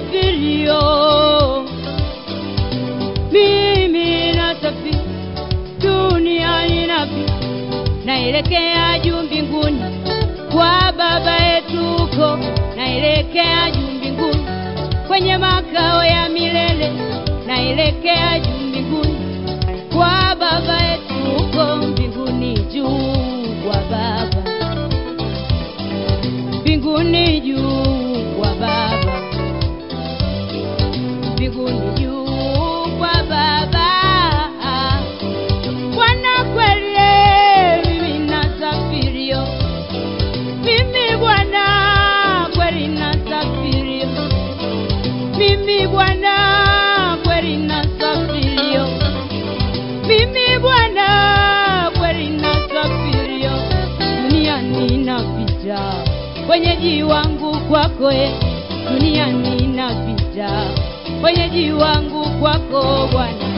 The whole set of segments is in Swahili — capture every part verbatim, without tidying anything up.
nasafirio, mimi nasafiri duniani napita, naelekea juu mbinguni kwa Baba yetu huko, naelekea juu mbinguni kwenye makao ya milele, naelekea juu mbinguni kwa Baba yetu huko, mbinguni juu kwa Baba, mbinguni juu kwa Baba, mbinguni juu kwa Baba. Bwana kweli mimi nasafirio, mimi Bwana kweli nasafirio, mimi Bwana kweli nasafirio, mimi Bwana kweli nasafirio, duniani napita wenyeji wangu kwako, duniani napita wenyeji wangu kwako Bwana.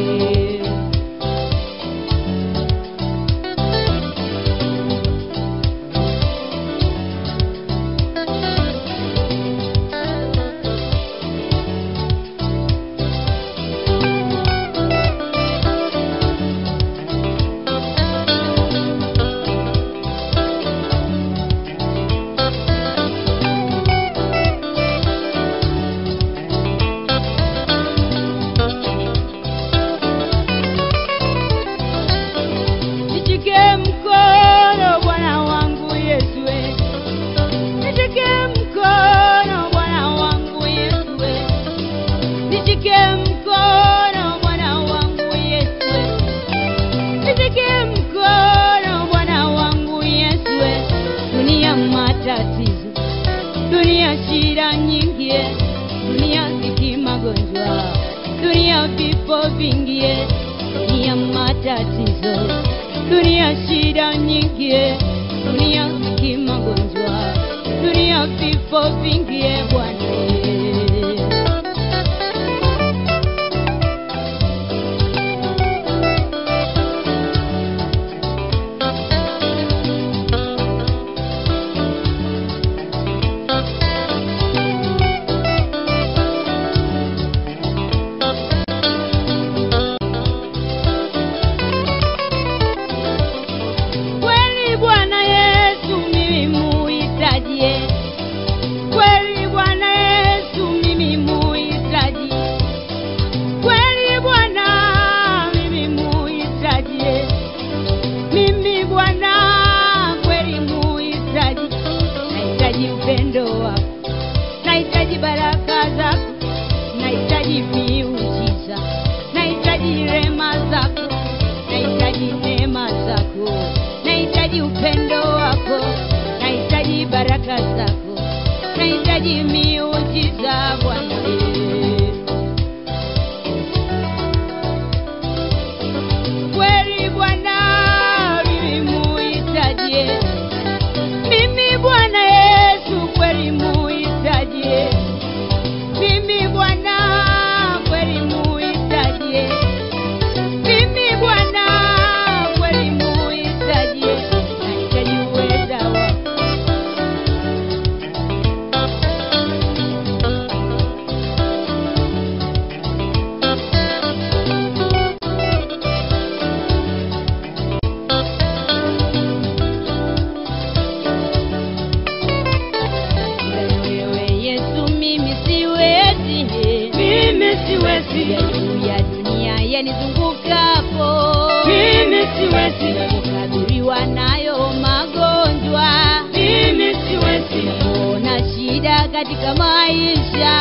Dunia shida nyingi, dunia ziki magonjwa, dunia vifo vingi, dunia matatizo, dunia shida nyingi, dunia ziki magonjwa, dunia vifo vingi Bwana. Nahitaji baraka zako, nahitaji miujiza, nahitaji rehema zako, nahitaji neema zako, nahitaji upendo wako, nahitaji baraka zako, nahitaji miujiza Bwana. Kweli Bwana mimi muhitaji, mimi Bwana Yesu kweli muhitaji, mimi Bwana kweli muhitaji, mimi Bwana kweli muhitaji, nahitaji uweza wako. Ya dunia yanizungukapo, mimi siwezi kukabiliwa nayo magonjwa, mimi siwezi kuona shida katika maisha,